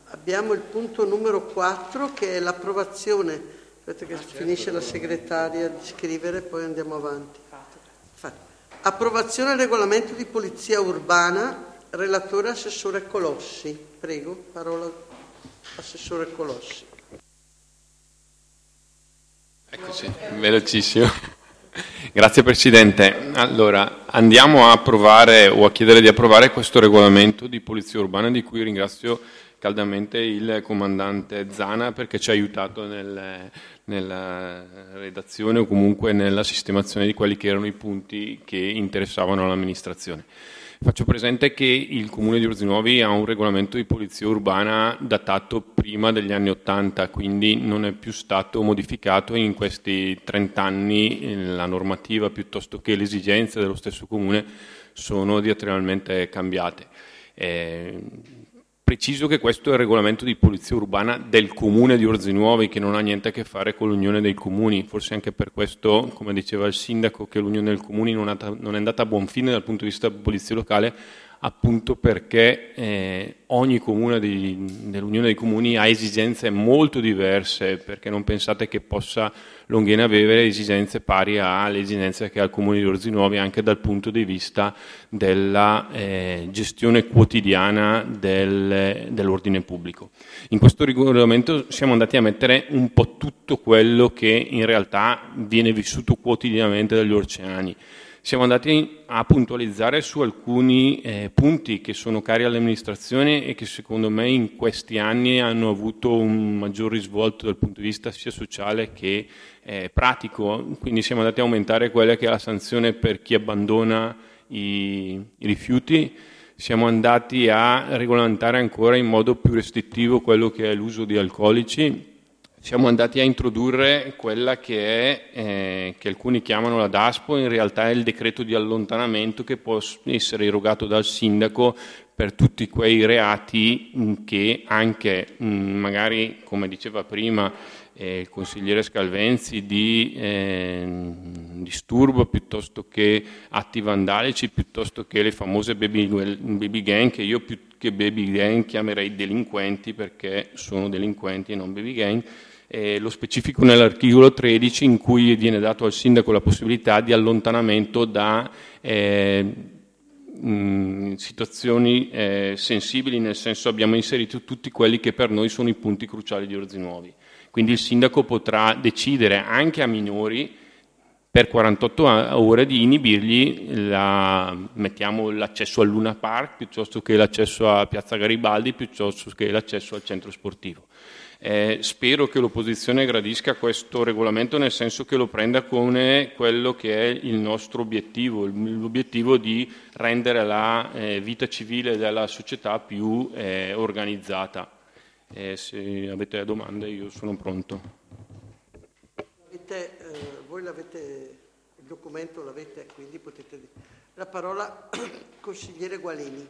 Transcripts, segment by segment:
Abbiamo il punto numero 4 che è l'approvazione. Aspetta che finisce la segretaria di scrivere, poi andiamo avanti. Approvazione del regolamento di polizia urbana, relatore assessore Colossi. Prego, parola assessore Colossi. Eccoci, velocissimo. Grazie Presidente. Allora, andiamo a approvare o a chiedere di approvare questo regolamento di polizia urbana, di cui ringrazio caldamente il comandante Zana perché ci ha aiutato nella redazione o comunque nella sistemazione di quelli che erano i punti che interessavano all'amministrazione. Faccio presente che il Comune di Orzinuovi ha un regolamento di polizia urbana datato prima degli anni '80, quindi non è più stato modificato in questi 30 anni. La normativa piuttosto che le esigenze dello stesso Comune sono diametralmente cambiate. Preciso che questo è il regolamento di polizia urbana del Comune di Orzinuovi, che non ha niente a che fare con l'Unione dei Comuni. Forse anche per questo, come diceva il Sindaco, che l'Unione dei Comuni non è andata a buon fine dal punto di vista della polizia locale, appunto perché ogni comune dell'Unione dei Comuni ha esigenze molto diverse, perché non pensate che possa Longhena avere esigenze pari alle esigenze che ha il Comune di Orzinuovi anche dal punto di vista della gestione quotidiana dell'ordine pubblico. In questo regolamento siamo andati a mettere un po' tutto quello che in realtà viene vissuto quotidianamente dagli orceani. Siamo andati a puntualizzare su alcuni punti che sono cari all'amministrazione e che secondo me in questi anni hanno avuto un maggior risvolto dal punto di vista sia sociale che pratico. Quindi siamo andati a aumentare quella che è la sanzione per chi abbandona i rifiuti. Siamo andati a regolamentare ancora in modo più restrittivo quello che è l'uso di alcolici. Siamo andati a introdurre quella che è, che alcuni chiamano la DASPO, in realtà è il decreto di allontanamento che può essere erogato dal sindaco per tutti quei reati che anche, magari, come diceva prima il consigliere Scalvenzi, di disturbo piuttosto che atti vandalici, piuttosto che le famose baby gang, che io più che baby gang chiamerei delinquenti, perché sono delinquenti e non baby gang. Lo specifico nell'articolo 13 in cui viene dato al sindaco la possibilità di allontanamento da situazioni sensibili, nel senso abbiamo inserito tutti quelli che per noi sono i punti cruciali di Orzinuovi. Quindi il sindaco potrà decidere anche a minori per 48 ore di inibirgli l'accesso al Luna Park piuttosto che l'accesso a Piazza Garibaldi, piuttosto che l'accesso al centro sportivo. Spero che l'opposizione gradisca questo regolamento, nel senso che lo prenda come quello che è il nostro obiettivo, l'obiettivo di rendere la vita civile della società più organizzata. Se avete domande io sono pronto. Voi l'avete, il documento l'avete, quindi potete dire. La parola consigliere Gualini.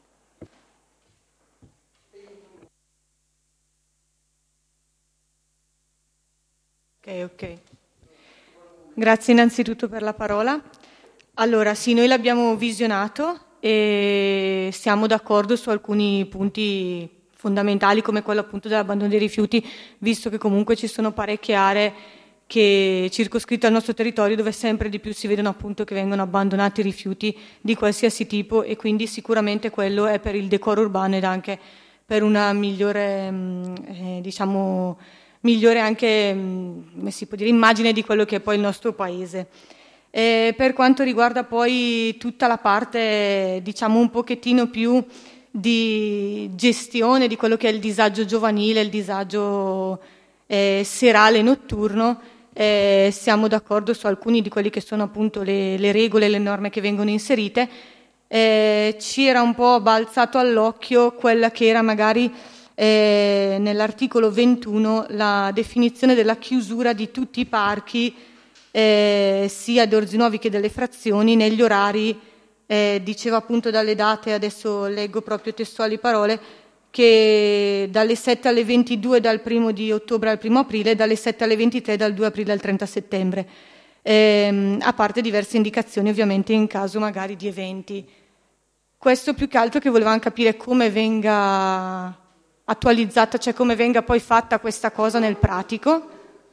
Ok. Grazie innanzitutto per la parola. Allora, sì, noi l'abbiamo visionato e siamo d'accordo su alcuni punti fondamentali, come quello appunto dell'abbandono dei rifiuti, visto che comunque ci sono parecchie aree che circoscritte al nostro territorio dove sempre di più si vedono appunto che vengono abbandonati rifiuti di qualsiasi tipo, e quindi sicuramente quello è per il decoro urbano ed anche per una migliore, migliore anche, come si può dire, immagine di quello che è poi il nostro paese. Per quanto riguarda poi tutta la parte, diciamo, un pochettino più di gestione di quello che è il disagio giovanile, il disagio serale e notturno, siamo d'accordo su alcuni di quelli che sono appunto le regole e le norme che vengono inserite. Ci era un po' balzato all'occhio quella che era magari nell'articolo 21 la definizione della chiusura di tutti i parchi, sia di Orzinuovi che delle frazioni, negli orari, diceva appunto dalle date, adesso leggo proprio testuali parole, che dalle 7 alle 22 dal 1 di ottobre al 1 aprile, dalle 7 alle 23 dal 2 aprile al 30 settembre, a parte diverse indicazioni ovviamente in caso magari di eventi. Questo più che altro che volevamo capire come venga attualizzata, cioè come venga poi fatta questa cosa nel pratico,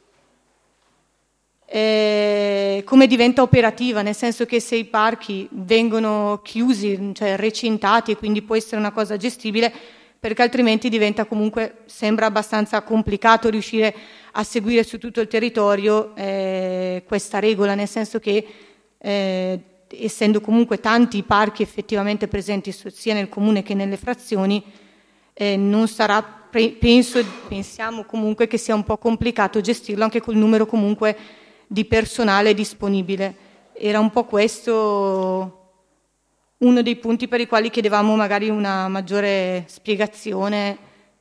come diventa operativa, nel senso che se i parchi vengono chiusi, cioè recintati, e quindi può essere una cosa gestibile, perché altrimenti diventa comunque, sembra abbastanza complicato riuscire a seguire su tutto il territorio questa regola, nel senso che essendo comunque tanti i parchi effettivamente presenti sia nel comune che nelle frazioni, non sarà, pensiamo comunque che sia un po' complicato gestirlo anche col numero comunque di personale disponibile. Era un po' questo uno dei punti per i quali chiedevamo magari una maggiore spiegazione.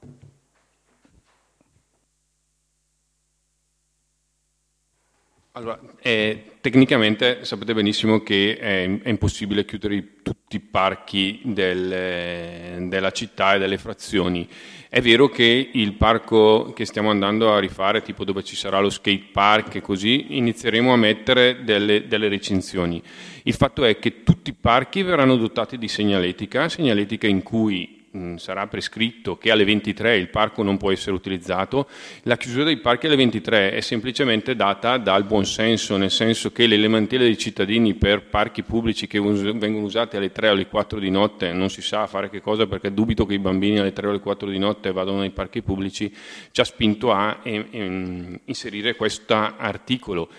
Allora, tecnicamente sapete benissimo che è impossibile chiudere tutti i parchi della città e delle frazioni. È vero che il parco che stiamo andando a rifare, tipo dove ci sarà lo skate park e così, inizieremo a mettere delle recinzioni. Il fatto è che tutti i parchi verranno dotati di segnaletica in cui sarà prescritto che alle 23 il parco non può essere utilizzato. La chiusura dei parchi alle 23 è semplicemente data dal buonsenso, nel senso che le lamentele dei cittadini per parchi pubblici che vengono usati alle 3 o alle 4 di notte, non si sa fare che cosa, perché dubito che i bambini alle 3 o alle 4 di notte vadano nei parchi pubblici, ci ha spinto a inserire questo articolo.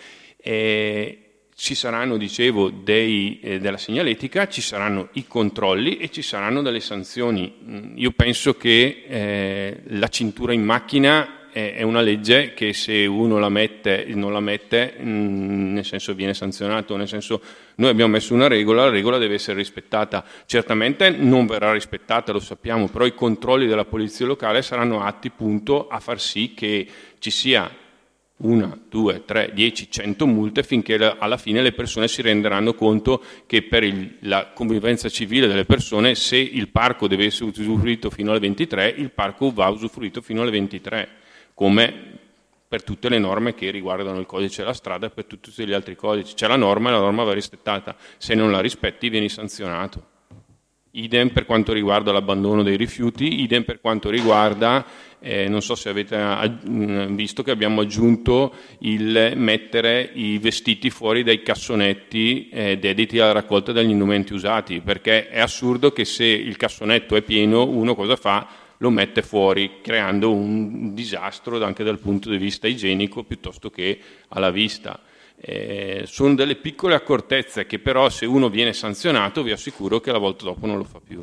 Ci saranno, dicevo, della segnaletica, ci saranno i controlli e ci saranno delle sanzioni. Io penso che la cintura in macchina è una legge che se uno non la mette, nel senso viene sanzionato, nel senso noi abbiamo messo una regola, la regola deve essere rispettata. Certamente non verrà rispettata, lo sappiamo, però i controlli della polizia locale saranno atti appunto a far sì che ci sia 1, 2, 3, 10, 100 multe finché alla fine le persone si renderanno conto che per la convivenza civile delle persone, se il parco deve essere usufruito fino alle 23, il parco va usufruito fino alle 23, come per tutte le norme che riguardano il codice della strada e per tutti gli altri codici. C'è la norma e la norma va rispettata, se non la rispetti vieni sanzionato. Idem per quanto riguarda l'abbandono dei rifiuti, idem per quanto riguarda, non so se avete visto che abbiamo aggiunto il mettere i vestiti fuori dai cassonetti dediti alla raccolta degli indumenti usati, perché è assurdo che se il cassonetto è pieno, uno cosa fa? Lo mette fuori, creando un disastro anche dal punto di vista igienico piuttosto che alla vista. Sono delle piccole accortezze che però se uno viene sanzionato vi assicuro che la volta dopo non lo fa più.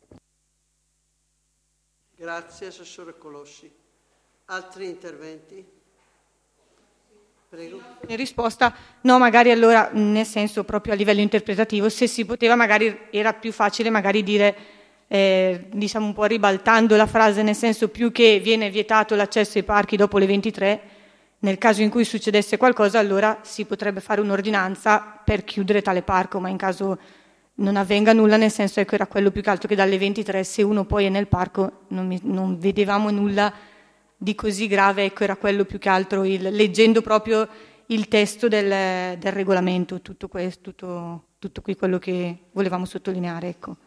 Grazie Assessore Colossi. Altri interventi? Prego. In risposta, no, magari allora nel senso proprio a livello interpretativo, se si poteva magari era più facile magari dire diciamo un po' ribaltando la frase, nel senso più che viene vietato l'accesso ai parchi dopo le 23, nel caso in cui succedesse qualcosa allora si potrebbe fare un'ordinanza per chiudere tale parco, ma in caso non avvenga nulla, nel senso ecco era quello più che altro che dalle 23 se uno poi è nel parco non vedevamo nulla di così grave, ecco era quello più che altro leggendo proprio il testo del regolamento, tutto qui quello che volevamo sottolineare, ecco.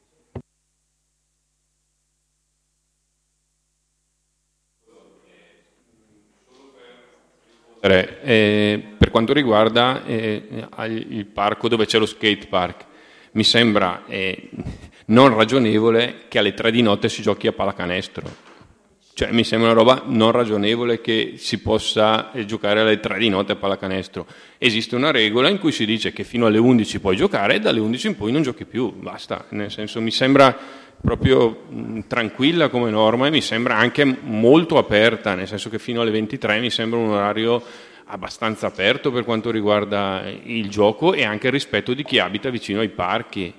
Per quanto riguarda il parco dove c'è lo skate park, mi sembra non ragionevole che alle 3 di notte si giochi a pallacanestro. Cioè, mi sembra una roba non ragionevole che si possa giocare alle 3 di notte a pallacanestro. Esiste una regola in cui si dice che fino alle 11 puoi giocare e dalle 11 in poi non giochi più, basta. Nel senso, mi sembra proprio tranquilla come norma e mi sembra anche molto aperta, nel senso che fino alle 23 mi sembra un orario abbastanza aperto per quanto riguarda il gioco e anche il rispetto di chi abita vicino ai parchi.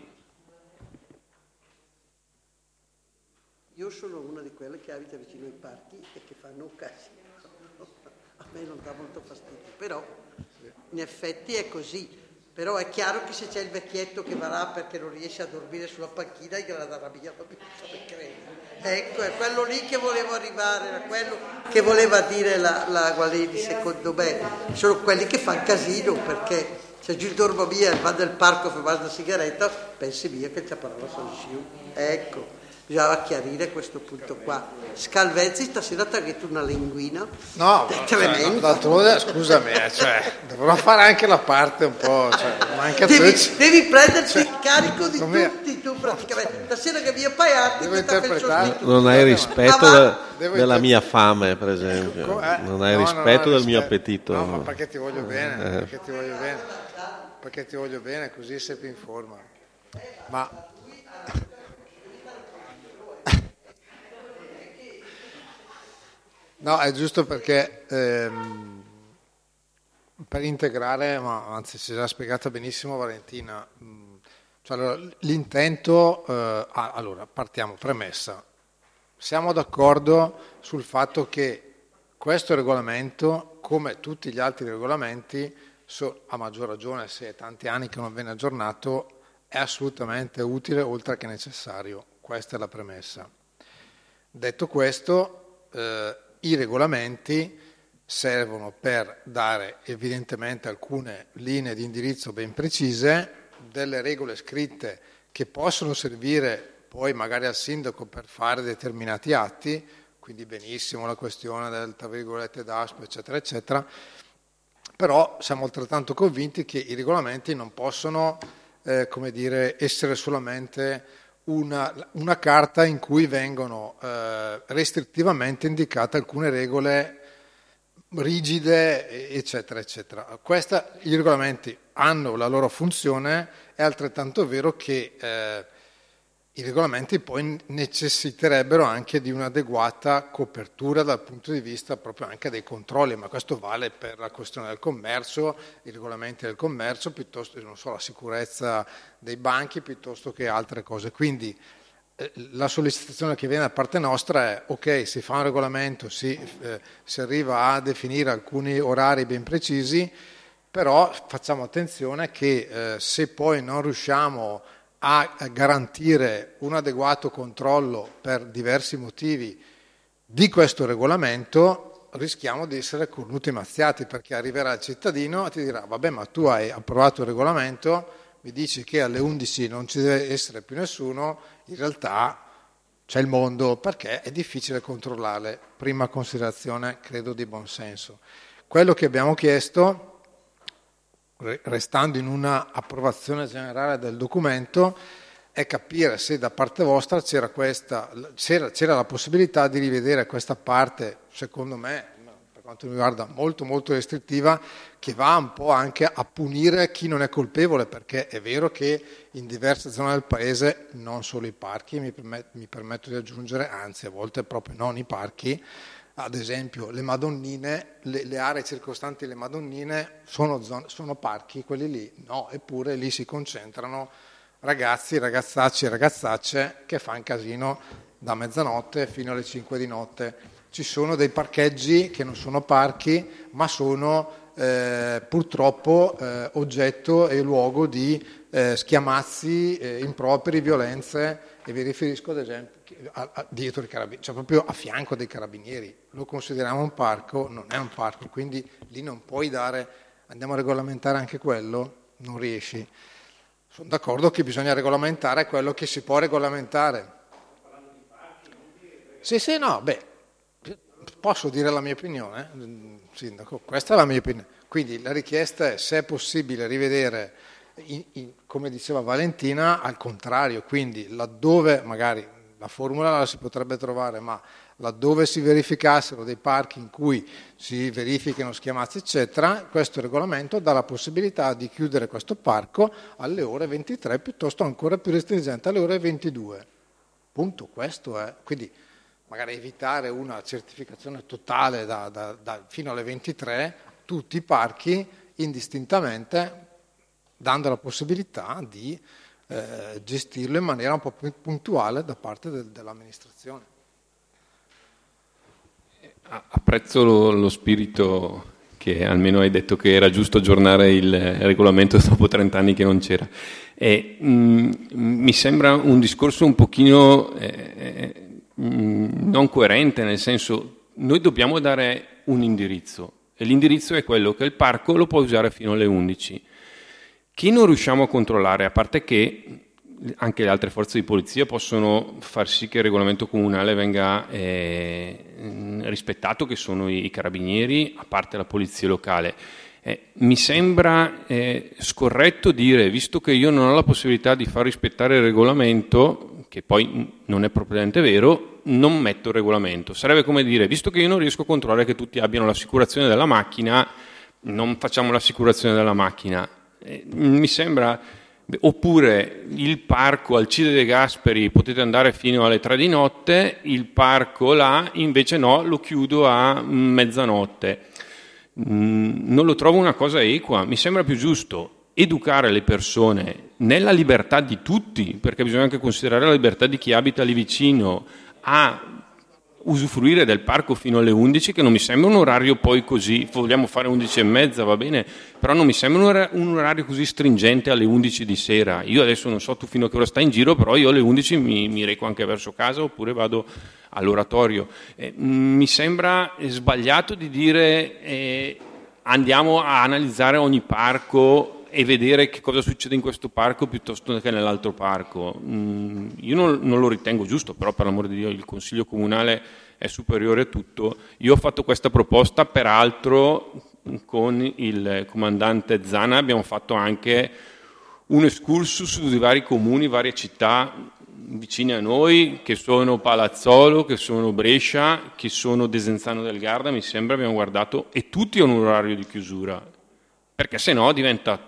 Io sono una di quelle che abita vicino ai parchi e che fanno un casino. A me non dà molto fastidio, però in effetti è così. Però è chiaro che se c'è il vecchietto che va là perché non riesce a dormire sulla panchina è gliela darà via, ecco, è quello lì che volevo arrivare, era quello che voleva dire la Gualini, secondo me. Sono quelli che fanno casino, perché se giù dormo via e va del parco a fumare una sigaretta, pensi via che c'è parola sono giù. Ecco, bisognava chiarire questo punto qua. Scalvezzi stasera ti ha detto una linguina. No, tremenda. d'altronde, scusami, dovrò fare anche la parte un po', manca devi prenderti il carico di tutti tu praticamente. Stasera che vi appaiate devo interpretare. Non hai rispetto della mia fame, per esempio. Non hai rispetto del mio appetito. No, ma perché ti voglio bene, perché ti voglio bene, così sei più in forma. Ma no, è giusto perché per integrare, ma anzi si è già spiegata benissimo Valentina, allora, l'intento, allora partiamo, premessa, siamo d'accordo sul fatto che questo regolamento, come tutti gli altri regolamenti, a maggior ragione se è tanti anni che non viene aggiornato, è assolutamente utile oltre che necessario, questa è la premessa. Detto questo, i regolamenti servono per dare evidentemente alcune linee di indirizzo ben precise, delle regole scritte che possono servire poi magari al sindaco per fare determinati atti, quindi benissimo la questione del tra virgolette DASPO eccetera eccetera, però siamo altrettanto convinti che i regolamenti non possono essere solamente una carta in cui vengono restrittivamente indicate alcune regole rigide, eccetera, eccetera. I regolamenti hanno la loro funzione, è altrettanto vero che i regolamenti poi necessiterebbero anche di un'adeguata copertura dal punto di vista proprio anche dei controlli, ma questo vale per la questione del commercio, i regolamenti del commercio, piuttosto non so, la sicurezza dei banchi, piuttosto che altre cose. Quindi la sollecitazione che viene da parte nostra è ok, si fa un regolamento, si arriva a definire alcuni orari ben precisi, però facciamo attenzione che se poi non riusciamo a garantire un adeguato controllo per diversi motivi di questo regolamento, rischiamo di essere cornuti e mazziati, perché arriverà il cittadino e ti dirà vabbè, ma tu hai approvato il regolamento, mi dici che alle 11 non ci deve essere più nessuno, in realtà c'è il mondo, perché è difficile controllarle. Prima considerazione, credo, di buon senso. Quello che abbiamo chiesto, restando in una approvazione generale del documento, è capire se da parte vostra c'era la possibilità di rivedere questa parte, secondo me, per quanto mi riguarda, molto molto restrittiva, che va un po' anche a punire chi non è colpevole, perché è vero che in diverse zone del paese, non solo i parchi, mi permetto di aggiungere, anzi a volte proprio non i parchi, ad esempio le Madonnine, le aree circostanti le Madonnine sono parchi, quelli lì no, eppure lì si concentrano ragazzi, ragazzacci e ragazzacce che fanno casino da mezzanotte fino alle 5 di notte. Ci sono dei parcheggi che non sono parchi, ma sono purtroppo oggetto e luogo di schiamazzi, improperi, violenze, e vi riferisco ad esempio dietro i carabinieri, cioè proprio a fianco dei carabinieri. Lo consideriamo un parco, non è un parco, quindi lì non puoi andiamo a regolamentare anche quello, non riesci. Sono d'accordo che bisogna regolamentare quello che si può regolamentare. Sì, no, posso dire la mia opinione, sindaco, questa è la mia opinione. Quindi la richiesta è se è possibile rivedere, come diceva Valentina, al contrario, quindi laddove magari la formula la si potrebbe trovare, ma laddove si verificassero dei parchi in cui si verifichino schiamazzi eccetera, questo regolamento dà la possibilità di chiudere questo parco alle ore 23, piuttosto ancora più restringente alle ore 22. Punto, questo è. Quindi magari evitare una certificazione totale fino alle 23, tutti i parchi indistintamente, dando la possibilità di gestirlo in maniera un po' più puntuale da parte dell'amministrazione. Apprezzo lo spirito che almeno hai detto che era giusto aggiornare il regolamento dopo 30 anni che non c'era. Mi sembra un discorso un pochino non coerente, nel senso, noi dobbiamo dare un indirizzo e l'indirizzo è quello che il parco lo può usare fino alle 11. Chi non riusciamo a controllare, a parte che anche le altre forze di polizia possono far sì che il regolamento comunale venga rispettato, che sono i carabinieri, a parte la polizia locale. Mi sembra scorretto dire, visto che io non ho la possibilità di far rispettare il regolamento, che poi non è propriamente vero, non metto il regolamento. Sarebbe come dire, visto che io non riesco a controllare che tutti abbiano l'assicurazione della macchina, non facciamo l'assicurazione della macchina. Mi sembra... Oppure il parco Alcide De Gasperi potete andare fino alle 3 di notte, il parco là invece no, lo chiudo a mezzanotte. Non lo trovo una cosa equa. Mi sembra più giusto educare le persone nella libertà di tutti, perché bisogna anche considerare la libertà di chi abita lì vicino, a usufruire del parco fino alle 11, che non mi sembra un orario poi così, vogliamo fare 11:30, va bene, però non mi sembra un orario così stringente alle 11 di sera. Io adesso non so tu fino a che ora stai in giro, però io alle 11 mi reco anche verso casa oppure vado all'oratorio. Mi sembra sbagliato di dire andiamo a analizzare ogni parco e vedere che cosa succede in questo parco piuttosto che nell'altro parco. Io non lo ritengo giusto, però per l'amor di Dio il Consiglio Comunale è superiore a tutto. Io ho fatto questa proposta, peraltro con il comandante Zana abbiamo fatto anche un excursus di vari comuni, varie città vicine a noi, che sono Palazzolo, che sono Brescia, che sono Desenzano del Garda, mi sembra, abbiamo guardato, e tutti hanno un orario di chiusura, perché se no diventa...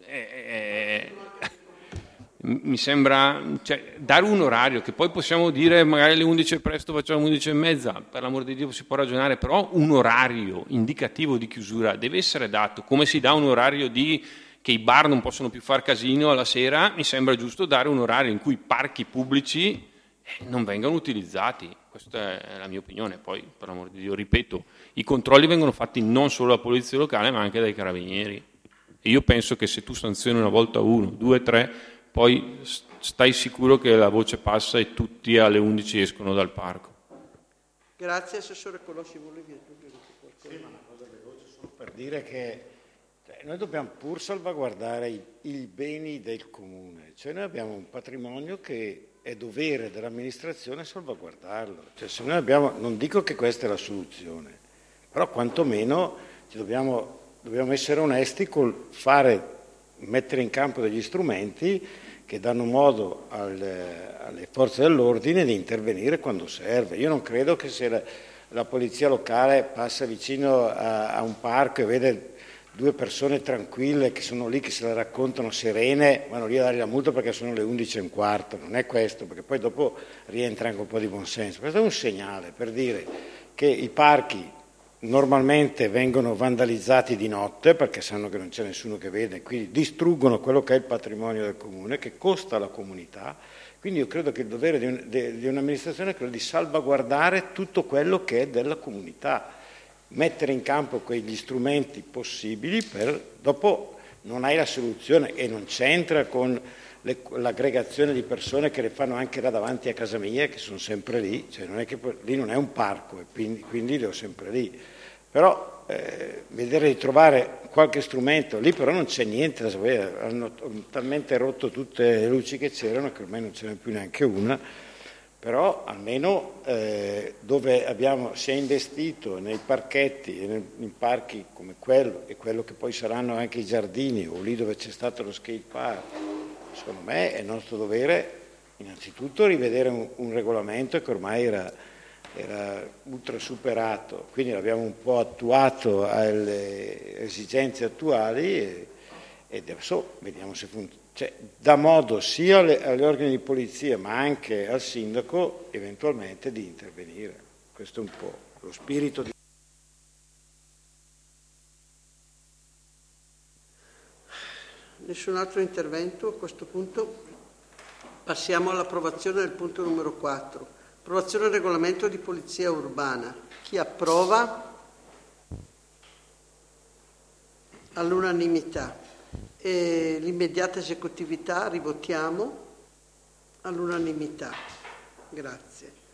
mi sembra, cioè, dare un orario, che poi possiamo dire magari alle 11 è presto, facciamo 11:30, per l'amor di Dio si può ragionare, però un orario indicativo di chiusura deve essere dato, come si dà un orario che i bar non possono più far casino alla sera. Mi sembra giusto dare un orario in cui i parchi pubblici non vengano utilizzati. Questa è la mia opinione. Poi, per l'amor di Dio, ripeto, i controlli vengono fatti non solo dalla polizia locale ma anche dai carabinieri, e io penso che se tu sanzioni una volta 1, 2, 3, poi stai sicuro che la voce passa e tutti alle 11 escono dal parco. Grazie, Assessore Colossi, volevi aggiungere qualcosa? Sì, ma una cosa veloce solo per dire che noi dobbiamo pur salvaguardare i beni del comune, cioè noi abbiamo un patrimonio che è dovere dell'amministrazione salvaguardarlo, cioè se noi abbiamo, non dico che questa è la soluzione, però quantomeno dobbiamo essere onesti col mettere in campo degli strumenti che danno modo alle forze dell'ordine di intervenire quando serve. Io non credo che se la polizia locale passa vicino a un parco e vede 2 persone tranquille che sono lì, che se la raccontano serene, vanno lì a dargli la multa perché sono le 11:15, non è questo, perché poi dopo rientra anche un po' di buonsenso. Questo è un segnale per dire che i parchi normalmente vengono vandalizzati di notte perché sanno che non c'è nessuno che vede, quindi distruggono quello che è il patrimonio del comune, che costa alla comunità. Quindi io credo che il dovere di un'amministrazione è quello di salvaguardare tutto quello che è della comunità, mettere in campo quegli strumenti possibili per dopo non hai la soluzione e non c'entra con l'aggregazione di persone che le fanno anche là davanti a casa mia, che sono sempre lì, cioè non è che lì non è un parco e quindi li ho sempre lì, però vedere di trovare qualche strumento, lì però non c'è niente da sapere, hanno talmente rotto tutte le luci che c'erano che ormai non ce n'è più neanche una, però almeno dove si è investito nei parchetti e in parchi come quello e quello che poi saranno anche i giardini o lì dove c'è stato lo skate park, secondo me è nostro dovere innanzitutto rivedere un regolamento che ormai era ultra superato, quindi l'abbiamo un po' attuato alle esigenze attuali e adesso vediamo se funziona. Cioè, dà modo sia agli organi di polizia ma anche al sindaco eventualmente di intervenire. Questo è un po' lo spirito di... Nessun altro intervento a questo punto? Passiamo all'approvazione del punto numero 4. Approvazione del regolamento di polizia urbana. Chi approva? All'unanimità. E l'immediata esecutività rivotiamo all'unanimità. Grazie.